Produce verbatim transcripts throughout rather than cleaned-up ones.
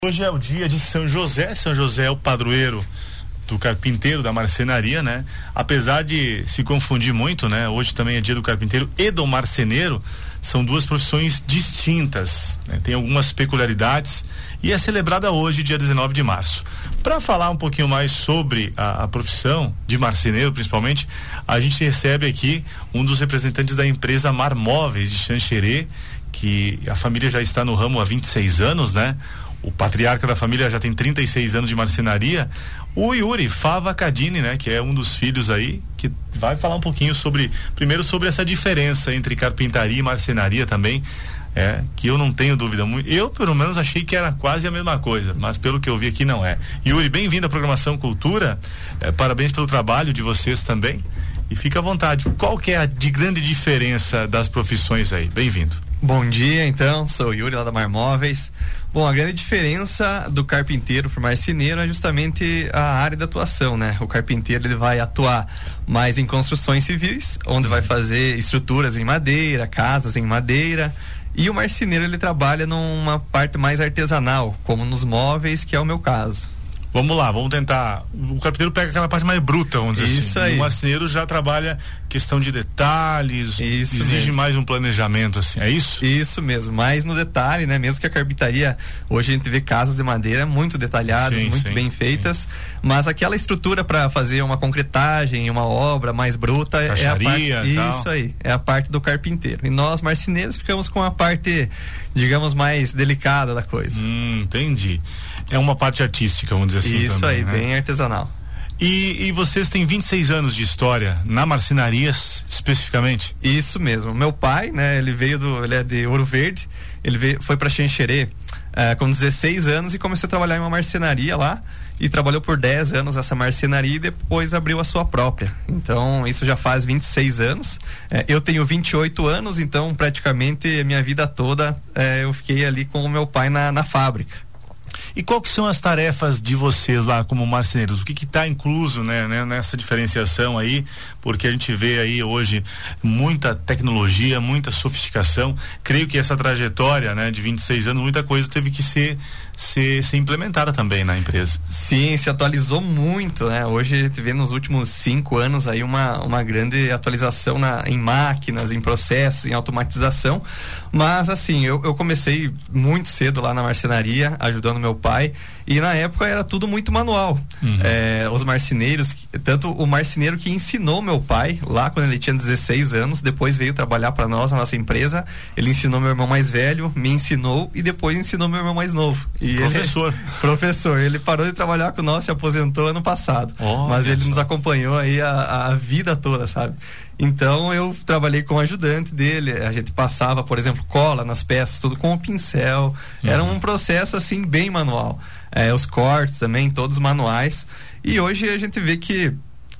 Hoje é o dia de São José. São José é o padroeiro do carpinteiro, da marcenaria, né? Apesar de se confundir muito, né? Hoje também é dia do carpinteiro e do marceneiro. São duas profissões distintas, né? Tem algumas peculiaridades e é celebrada hoje, dia dezenove de março. Para falar um pouquinho mais sobre a, a profissão de marceneiro, principalmente, a gente recebe aqui um dos representantes da empresa Marmóveis de Xanxerê, que a família já está no ramo há vinte e seis anos, né? O patriarca da família já tem trinta e seis anos de marcenaria, o Yuri Fava Cadini, né? Que é um dos filhos aí, que vai falar um pouquinho sobre, primeiro sobre essa diferença entre carpintaria e marcenaria também, é, que eu não tenho dúvida muito, eu pelo menos achei que era quase a mesma coisa, mas pelo que eu vi aqui não é. Yuri, bem-vindo à programação Cultura, é, parabéns pelo trabalho de vocês também, e fica à vontade, qual que é a de grande diferença das profissões aí? Bem-vindo. Bom dia, então, sou o Yuri lá da Marmóveis. Bom, a grande diferença do carpinteiro para o marceneiro é justamente a área de atuação, né? O carpinteiro ele vai atuar mais em construções civis, onde vai fazer estruturas em madeira, casas em madeira, e o marceneiro ele trabalha numa parte mais artesanal, como nos móveis, que é o meu caso. Vamos lá, vamos tentar. O carpinteiro pega aquela parte mais bruta, vamos dizer Isso assim. aí. O marceneiro já trabalha questão de detalhes, Isso exige mesmo. mais um planejamento, assim, é isso? Isso mesmo, mais no detalhe, né? Mesmo que a carpintaria, hoje a gente vê casas de madeira muito detalhadas, Sim, muito sim, bem feitas, sim. Mas aquela estrutura para fazer uma concretagem, uma obra mais bruta, Caixaria, é a parte, tal. isso aí, é a parte do carpinteiro. E nós marceneiros ficamos com a parte, digamos, mais delicada da coisa. Hum, entendi. É uma parte artística, vamos dizer assim. Isso também, aí, né? bem artesanal. E, e vocês têm vinte e seis anos de história na marcenaria especificamente? Isso mesmo. Meu pai, né, ele veio do, ele é de Ouro Verde, ele veio, foi para Xanxerê uh, com dezesseis anos e começou a trabalhar em uma marcenaria lá e trabalhou por dez anos essa marcenaria e depois abriu a sua própria. Então, isso já faz vinte e seis anos. Uh, eu tenho vinte e oito anos, então praticamente a minha vida toda uh, eu fiquei ali com o meu pai na, na fábrica. E qual que são as tarefas de vocês lá como marceneiros? O que que está incluso, né, né, nessa diferenciação aí? Porque a gente vê aí hoje muita tecnologia, muita sofisticação. Creio que essa trajetória, né, de vinte e seis anos, muita coisa teve que ser, ser, ser implementada também na empresa. Sim, se atualizou muito, né? Hoje a gente vê nos últimos cinco anos aí uma, uma grande atualização na, em máquinas, em processos, em automatização. Mas assim, eu, eu comecei muito cedo lá na marcenaria, ajudando meu pai, e na época era tudo muito manual. Uhum. É, os marceneiros, tanto o marceneiro que ensinou meu pai lá quando ele tinha dezesseis anos, depois veio trabalhar para nós, na nossa empresa, ele ensinou meu irmão mais velho, me ensinou e depois ensinou meu irmão mais novo. E professor. Ele, professor, ele parou de trabalhar com nós, se aposentou ano passado, oh, mas ele só. nos acompanhou aí a, a vida toda, sabe? Então eu trabalhei como ajudante dele, a gente passava, por exemplo, cola nas peças, tudo com o pincel, uhum. Era um processo assim bem manual, é, os cortes também, todos manuais, e hoje a gente vê que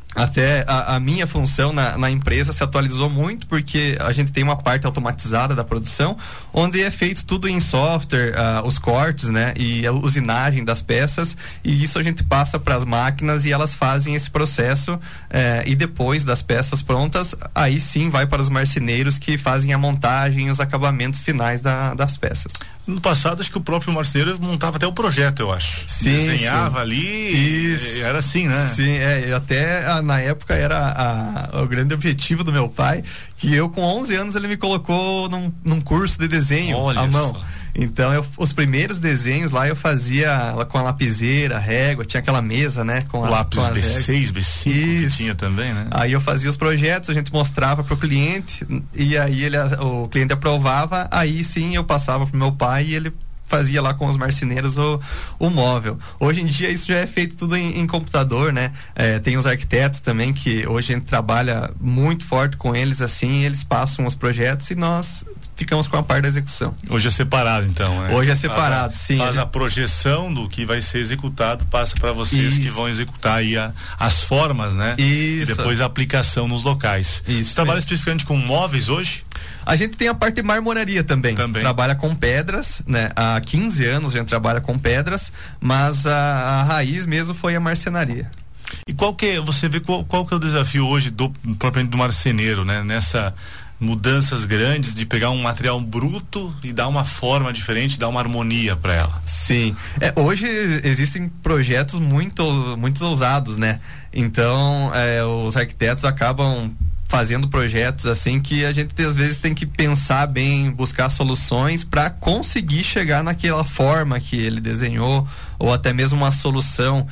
até a, a minha função na, na empresa se atualizou muito, porque a gente tem uma parte automatizada da produção, onde é feito tudo em software, uh, os cortes, né, e a usinagem das peças, e isso a gente passa para as máquinas e elas fazem esse processo, eh, e depois das peças prontas, aí sim vai para os marceneiros que fazem a montagem e os acabamentos finais da, das peças. No passado, acho que o próprio marceneiro montava até o projeto, eu acho. Sim, desenhava sim. ali, isso. Era assim, né? Sim, é, até a, na época era a, o grande objetivo do meu pai, que eu com onze anos ele me colocou num, num curso de desenho Olha à mão. Só. Então, eu, os primeiros desenhos lá eu fazia com a lapiseira, régua, tinha aquela mesa, né? Com a, lápis com B seis, B cinco que tinha também, né? Aí eu fazia os projetos, a gente mostrava pro cliente e aí ele, o cliente aprovava, aí sim eu passava pro meu pai e ele fazia lá com os marceneiros o, o móvel. Hoje em dia isso já é feito tudo em, em computador, né? É, tem os arquitetos também que hoje a gente trabalha muito forte com eles assim, eles passam os projetos e nós ficamos com a parte da execução. Hoje é separado então, né? Hoje é separado, faz a, sim. Faz a projeção do que vai ser executado, passa para vocês Isso. que vão executar aí a, as formas, né? Isso. E depois a aplicação nos locais. Isso. Você trabalha especificamente com móveis hoje? A gente tem a parte de marmoraria também. também. Trabalha com pedras, né? Há quinze anos a gente trabalha com pedras, mas a, a raiz mesmo foi a marcenaria. E qual que é, você vê qual, qual que é o desafio hoje do propriamente do marceneiro, né? Nessa mudanças grandes de pegar um material bruto e dar uma forma diferente, dar uma harmonia para ela. Sim. É, hoje existem projetos muito, muito ousados, né? Então, é, os arquitetos acabam fazendo projetos assim que a gente às vezes tem que pensar bem, buscar soluções para conseguir chegar naquela forma que ele desenhou, ou até mesmo uma solução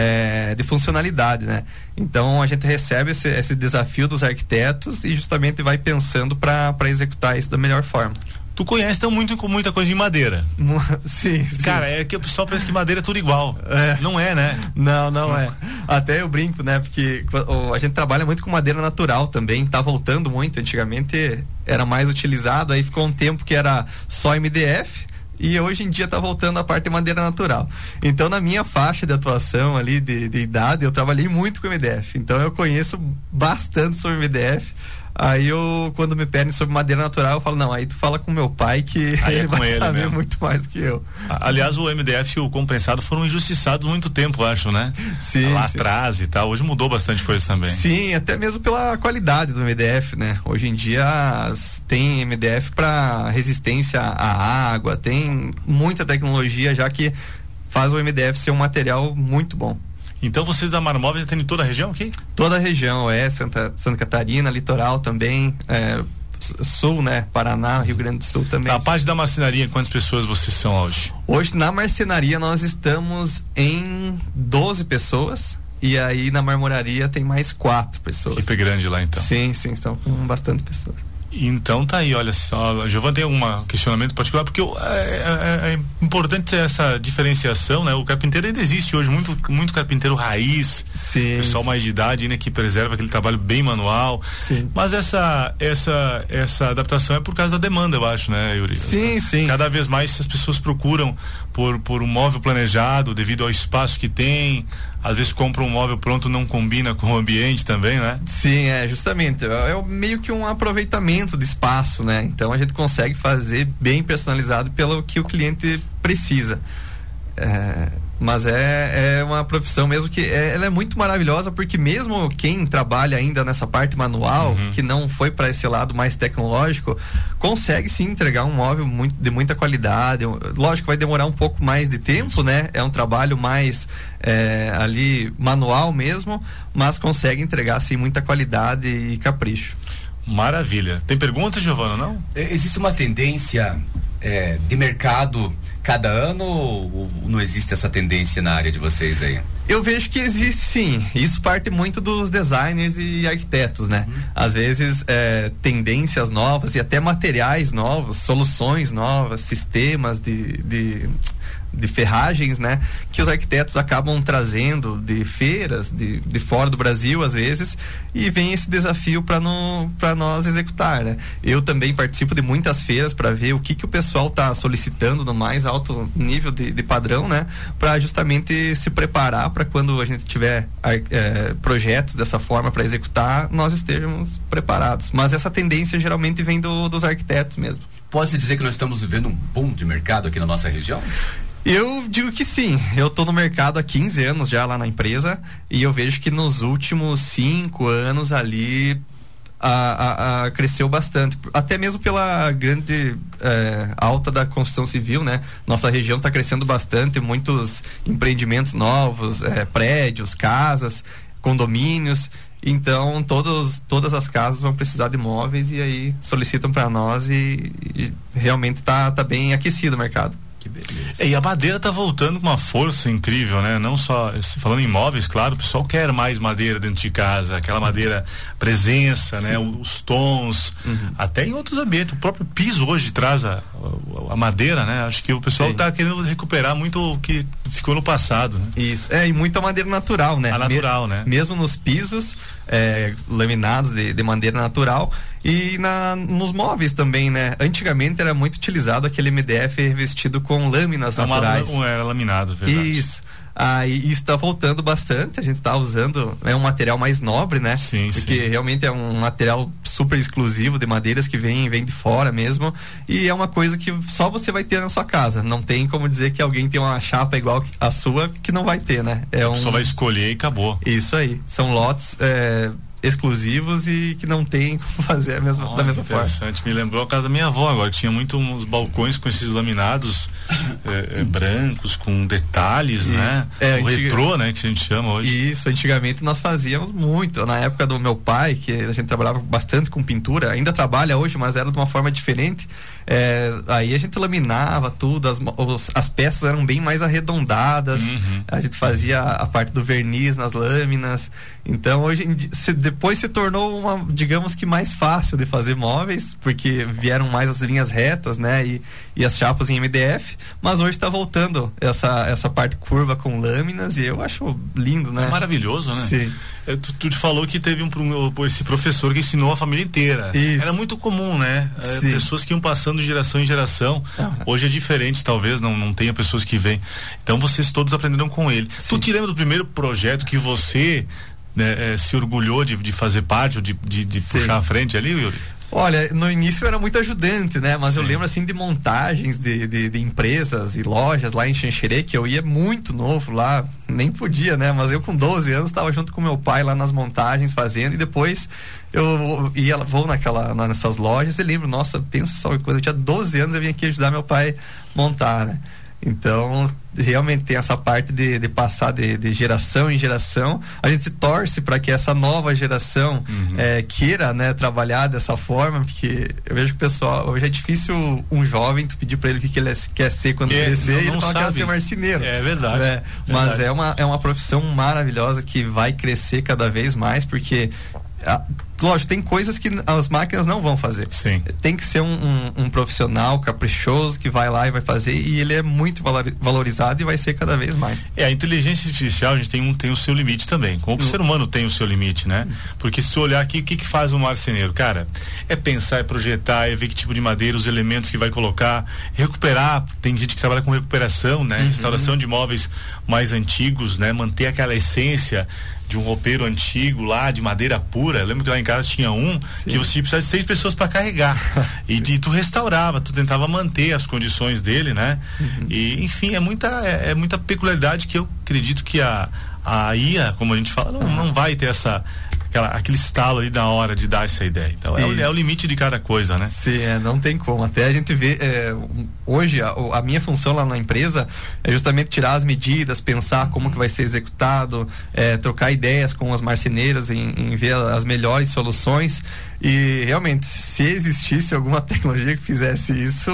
é, de funcionalidade, né? Então a gente recebe esse, esse desafio dos arquitetos e justamente vai pensando para executar isso da melhor forma. Tu conhece então muito com muita coisa de madeira. Sim, sim. Cara, é que o pessoal pensa que madeira é tudo igual. É. Não é, né? Não, não é. Até eu brinco, né? Porque a gente trabalha muito com madeira natural também, tá voltando muito. Antigamente era mais utilizado, aí ficou um tempo que era só M D F. E hoje em dia tá voltando a parte de madeira natural. Então, na minha faixa de atuação ali, de, de idade, eu trabalhei muito com M D F. Então, eu conheço bastante sobre M D F. Aí eu, quando me pedem sobre madeira natural, eu falo, não, aí tu fala com meu pai que aí ele é com vai ele saber mesmo. muito mais que eu. Aliás, o M D F e o compensado foram injustiçados muito tempo, acho, né? Sim. Lá sim. atrás e tal. Hoje mudou bastante coisa também. Sim, até mesmo pela qualidade do M D F, né? Hoje em dia tem M D F para resistência à água, tem muita tecnologia já que faz o M D F ser um material muito bom. Então vocês da Marmóveis têm em toda a região aqui? Toda a região, é, Santa, Santa Catarina, litoral também, é, sul, né, Paraná, Rio Grande do Sul também. Na parte da marcenaria, quantas pessoas vocês são hoje? Hoje na marcenaria nós estamos em doze pessoas e aí na marmoraria tem mais quatro pessoas. Equipe grande lá então. Sim, sim, estão com bastante pessoas. Então tá aí, olha só, Giovanni, tem um questionamento particular, porque eu, é, é, é importante ter essa diferenciação, né? O carpinteiro ainda existe hoje, muito, muito carpinteiro raiz, sim, pessoal sim. mais de idade, né? Que preserva aquele trabalho bem manual, sim. Mas essa, essa, essa adaptação é por causa da demanda, eu acho, né, Yuri? Sim, sim. Cada vez mais as pessoas procuram por, por um móvel planejado, devido ao espaço que tem, às vezes compra um móvel pronto, não combina com o ambiente também, né? Sim, é, justamente, é meio que um aproveitamento de espaço, né? Então a gente consegue fazer bem personalizado pelo que o cliente precisa. É, mas é, é uma profissão mesmo que é, ela é muito maravilhosa, porque mesmo quem trabalha ainda nessa parte manual, uhum. que não foi para esse lado mais tecnológico, consegue sim entregar um móvel muito, de muita qualidade. Lógico, vai demorar um pouco mais de tempo, Isso. né? É um trabalho mais é, ali manual mesmo, mas consegue entregar assim muita qualidade e capricho. Maravilha. Tem pergunta, Giovana, não? Existe uma tendência é, de mercado cada ano ou não existe essa tendência na área de vocês aí? Eu vejo que existe sim. Isso parte muito dos designers e arquitetos, né? Uhum. Às vezes é, tendências novas e até materiais novos, soluções novas, sistemas de, de, de ferragens, né? Que os arquitetos acabam trazendo de feiras, de, de fora do Brasil às vezes, e vem esse desafio para para nós executar, né? Eu também participo de muitas feiras para ver o que que o pessoal está solicitando no mais alto nível de, de padrão, né? Para justamente se preparar para quando a gente tiver é, projetos dessa forma para executar, nós estejamos preparados. Mas essa tendência geralmente vem do, dos arquitetos mesmo. Pode-se dizer que nós estamos vivendo um boom de mercado aqui na nossa região? Eu digo que sim. Eu tô no mercado há quinze anos já lá na empresa e eu vejo que nos últimos cinco anos ali A, a, a cresceu bastante, até mesmo pela grande é, alta da construção civil, né? Nossa região está crescendo bastante, muitos empreendimentos novos, é, prédios, casas, condomínios. Então todos, todas as casas vão precisar de imóveis e aí solicitam para nós e, e realmente tá, tá bem aquecido o mercado. Que beleza. E a madeira tá voltando com uma força incrível, né? Não só, falando em imóveis, claro, o pessoal quer mais madeira dentro de casa, aquela madeira presença, Sim. né? Os tons, uhum. até em outros ambientes, o próprio piso hoje traz a, a, a madeira, né? Acho que o pessoal Sim. tá querendo recuperar muito o que ficou no passado, né? Isso, é, e muita madeira natural, né? A natural, Me- né? Mesmo nos pisos, é, laminados de, de madeira natural. E na, nos móveis também, né? Antigamente era muito utilizado aquele M D F revestido com lâminas é naturais. Uma, era laminado, verdade. Isso. Aí isso está voltando bastante, a gente está usando, é um material mais nobre, né? Sim, Porque sim. realmente é um material super exclusivo de madeiras que vem, vem de fora mesmo, e é uma coisa que só você vai ter na sua casa, não tem como dizer que alguém tem uma chapa igual a sua que não vai ter, né? É um... Só vai escolher e acabou. Isso aí, são lotes é, exclusivos e que não tem como fazer a mesma, oh, da mesma forma. Interessante, me lembrou a casa da minha avó agora, tinha muito uns balcões com esses laminados é, é, brancos, com detalhes, isso. né? É, o antiga... retrô, né, que a gente chama hoje. Isso, antigamente nós fazíamos muito, na época do meu pai, que a gente trabalhava bastante com pintura, ainda trabalha hoje, mas era de uma forma diferente. É, aí a gente laminava tudo, as, os, as peças eram bem mais arredondadas, uhum. a gente fazia a, a parte do verniz nas lâminas. Então hoje em dia, se, depois se tornou uma, digamos que mais fácil de fazer móveis, porque vieram mais as linhas retas, né, e, e as chapas em M D F, mas hoje está voltando essa, essa parte curva com lâminas e eu acho lindo, né? É maravilhoso, né? Sim. É, tu, tu falou que teve um, esse professor que ensinou a família inteira. Isso. Era muito comum, né? É, pessoas que iam passando de geração em geração. Uhum. Hoje é diferente, talvez, não, não tenha pessoas que vêm. Então vocês todos aprenderam com ele. Sim. Tu te lembra do primeiro projeto que você né, é, se orgulhou de, de fazer parte, ou de, de, de puxar à frente ali, Yuri? Olha, no início eu era muito ajudante, né? Mas Sim. eu lembro assim de montagens de, de, de empresas e lojas lá em Xanxerê, que eu ia muito novo lá, nem podia, né? Mas eu com doze anos estava junto com meu pai lá nas montagens fazendo, e depois eu ia, vou naquela, nessas lojas e lembro, nossa, pensa só, quando eu tinha doze anos eu vim aqui ajudar meu pai montar, né? Então, realmente tem essa parte de, de passar de, de geração em geração. A gente torce para que essa nova geração uhum. é, queira, né, trabalhar dessa forma, porque eu vejo que o pessoal, hoje é difícil um jovem tu pedir para ele o que, que ele quer ser quando é, crescer, não, não e ele fala que quer ser marceneiro. É verdade. É, verdade. Mas é uma, é uma profissão maravilhosa que vai crescer cada vez mais, porque a, lógico, tem coisas que as máquinas não vão fazer. Sim. Tem que ser um, um, um profissional caprichoso que vai lá e vai fazer, e ele é muito valorizado e vai ser cada vez mais. É, a inteligência artificial, a gente tem, um, tem o seu limite também, como o ser humano tem o seu limite, né? Porque se tu olhar aqui, o que que faz um marceneiro? Cara, é pensar, é projetar, é ver que tipo de madeira, os elementos que vai colocar, recuperar, tem gente que trabalha com recuperação, né? Uhum. Restauração de móveis mais antigos, né? Manter aquela essência de um roupeiro antigo lá, de madeira pura. Eu lembro que lá em casa tinha um Sim. que você precisava de seis pessoas para carregar. e de, tu restaurava, tu tentava manter as condições dele, né? Uhum. E, enfim, é muita, é, é muita peculiaridade que eu acredito que a, a I A, como a gente fala, não, uhum. não vai ter essa, aquela, aquele estalo ali na hora de dar essa ideia. Então é o, é o limite de cada coisa, né? Sim, é, não tem como. Até a gente vê, é, hoje a, a minha função lá na empresa é justamente tirar as medidas, pensar como que vai ser executado, é, trocar ideias com os marceneiros em, em ver as melhores soluções. E realmente, se existisse alguma tecnologia que fizesse isso,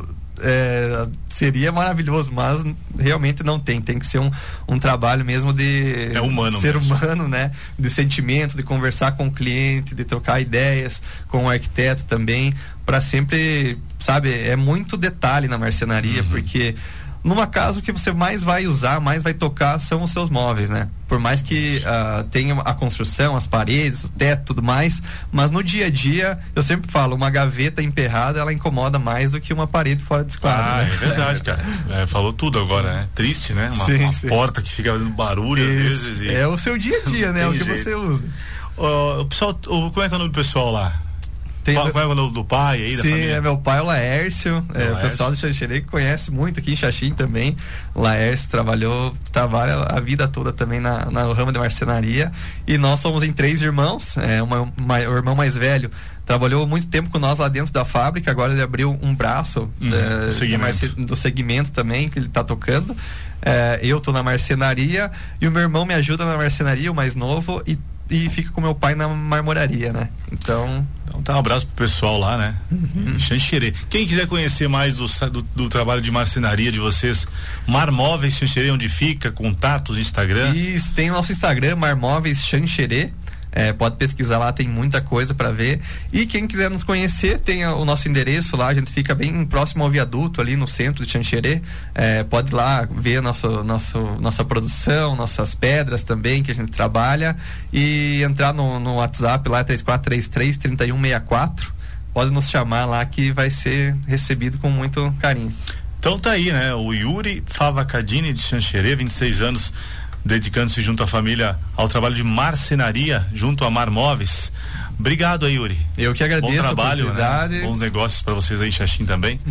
É, seria maravilhoso, mas realmente não tem, tem que ser um, um trabalho mesmo de é humano ser mesmo. humano, né? De sentimento, de conversar com o cliente, de trocar ideias com o arquiteto também, para sempre, sabe, é muito detalhe na marcenaria, uhum. porque numa casa o que você mais vai usar, mais vai tocar são os seus móveis, né? Por mais que uh, tenha a construção, as paredes, o teto, tudo mais, mas no dia a dia, eu sempre falo, uma gaveta emperrada, ela incomoda mais do que uma parede fora de esquadro. Ah, né? é verdade, cara. É, falou tudo agora, né? Triste, né? Uma, sim, uma sim. porta que fica fazendo barulho Isso. às vezes. E... É o seu dia a dia, né? É o que jeito. Você usa. Uh, o pessoal, uh, como é que é o nome do pessoal lá? Tem qual, qual é o nome do pai aí, da Sim, família? É meu pai, o Laércio, é, o pessoal do Xanxerê que conhece muito aqui em Xaxim também. O Laércio trabalhou, trabalha a vida toda também na, na ramo de marcenaria, e nós somos em três irmãos, é, uma, uma, o irmão mais velho trabalhou muito tempo com nós lá dentro da fábrica, agora ele abriu um braço uhum, é, do, segmento. Marce, do segmento também, que ele tá tocando. É, eu tô na marcenaria e o meu irmão me ajuda na marcenaria, o mais novo, e e fica com meu pai na marmoraria, né? Então... Então tá, um abraço pro pessoal lá, né? Uhum. Xanxerê. Quem quiser conhecer mais do, do, do trabalho de marcenaria de vocês, Marmóveis Xanxerê, onde fica, contatos, Instagram? Isso, tem nosso Instagram, Marmóveis Xanxerê. É, pode pesquisar lá, tem muita coisa para ver. E quem quiser nos conhecer, tem a, o nosso endereço lá, a gente fica bem próximo ao viaduto, ali no centro de Xanxerê. É, pode ir lá ver nosso, nosso, nossa produção, nossas pedras também, que a gente trabalha, e entrar no, no WhatsApp lá, três quatro três três, três um seis quatro. Pode nos chamar lá que vai ser recebido com muito carinho. Então tá aí, né? O Yuri Favacadini de Xanxerê, vinte e seis anos, dedicando-se junto à família ao trabalho de marcenaria junto a Marmóveis. Obrigado aí, Yuri. Eu que agradeço. Bom trabalho, a né? Bons negócios para vocês aí em Xaxim também.